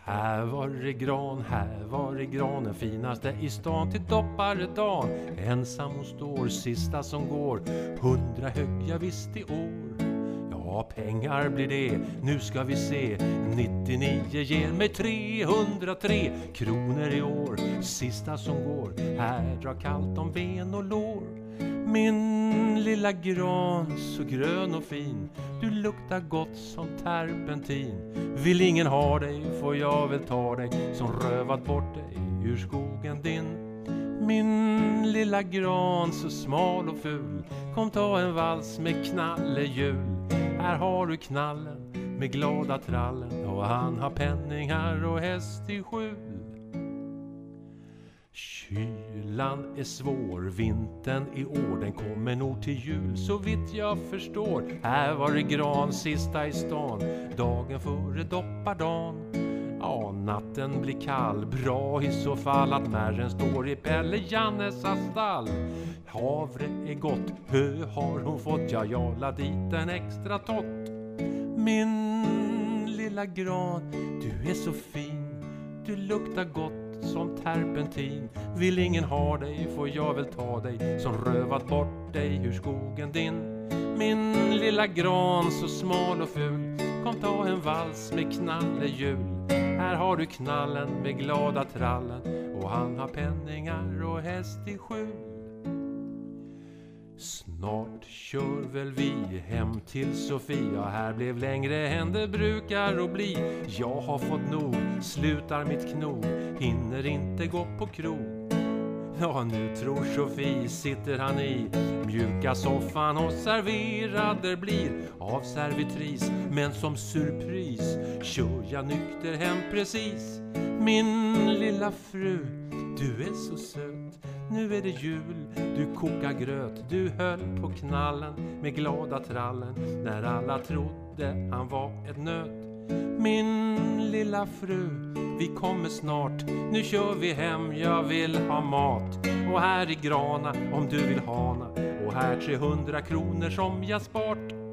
Här var det gran, den finaste i stan till dopparedan. Ensam hon står, sista som går, 100 hög, jag visst i år. Ja, pengar blir det, nu ska vi se, 99 ger mig 303 kronor i år. Sista som går, här drar kallt om ben och lår. Min lilla gran, så grön och fin, du luktar gott som terpentin. Vill ingen ha dig, får jag väl ta dig, som rövat bort dig ur skogen din. Min lilla gran, så smal och ful, kom ta en vals med knallehjul. Här har du knallen med glada trallen, och han har penningar och häst i skjul. Kylan är svår, vintern i år, den kommer nog till jul så vitt jag förstår. Här var det gran, sista i stan, dagen före doppardan. Ja, natten blir kall, bra i så fall att märren står i Pelle Jannes stall. Havre är gott, hö har hon fått, jag la dit en extra tott. Min lilla gran, du är så fin, du luktar gott som terpentin. Vill ingen ha dig, får jag väl ta dig, som rövat bort dig ur skogen din. Min lilla gran, så smal och ful, kom ta en vals med knallehjul. Här har du knallen med glada trallen, och han har penningar och häst i skjul. Snart kör väl vi hem till Sofia, här blev längre än det brukar att bli. Jag har fått nog, slutar mitt knog, hinner inte gå på krog. Ja, nu tror Sofie sitter han i mjuka soffan och serverad blir av servitris. Men som surpris kör jag nykter hem precis. Min lilla fru, du är så söt, nu är det jul, du kokar gröt. Du höll på knallen med glada trallen när alla trodde han var ett nöt. Min lilla fru, vi kommer snart, nu kör vi hem, jag vill ha mat. Och här i grana om du vill hana, och här 300 kronor som jag spart.